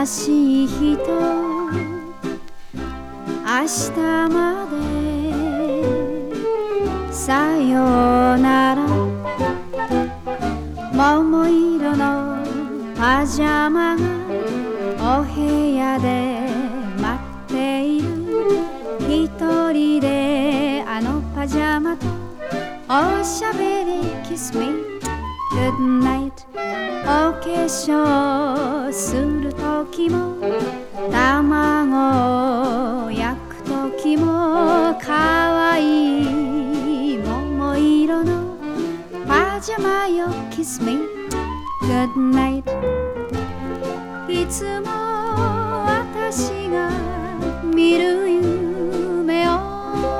しい人明日までさようなら桃色のパジャマがお部屋で待っている一人であのパジャマとおしゃべり Kiss me good night お化粧する時も卵を焼く時もかわいい桃色のパジャマよ Kiss me good night いつも私が見る夢を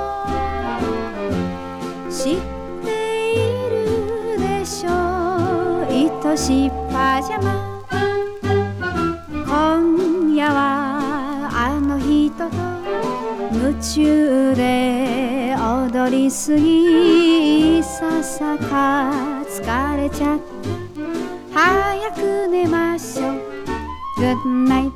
知っているでしょう愛しいパジャマ今夜はあの人と夢中で踊りすぎささか疲れちゃった早く寝ましょう Good night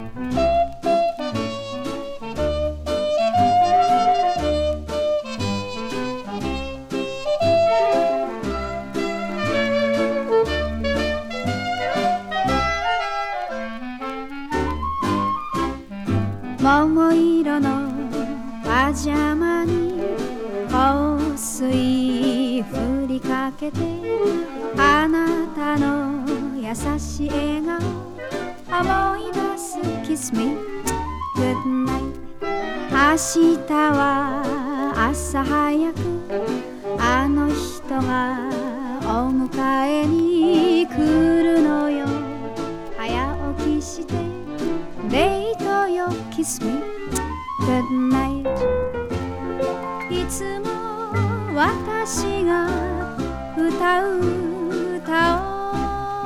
桃色のパジャマに香水振りかけてあなたの優しい笑顔思い出す Kiss me good night 明日は朝早くあの人がお迎えに来るのよ早起きしてデートよ Kiss me good night いつも私が歌う歌を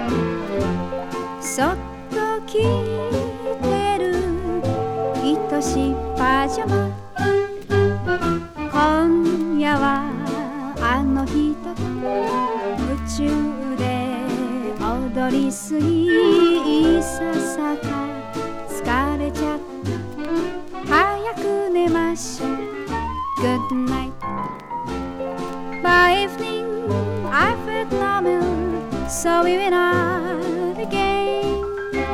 そっと聞いてる愛しいパジャマ今夜はあの人と夢中で踊りすぎささか疲れちゃった早く寝ましょう Good night By evening I felt numbed So we went out again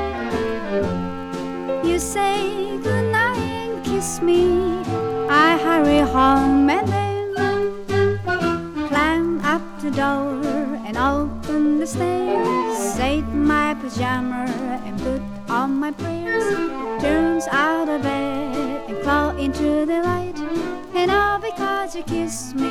You say good night and kiss me I hurry home and then Climb up the door and open the stairs Saved my pajama and put on my prayers Turns out of bed and claw into the light And all because you kissed me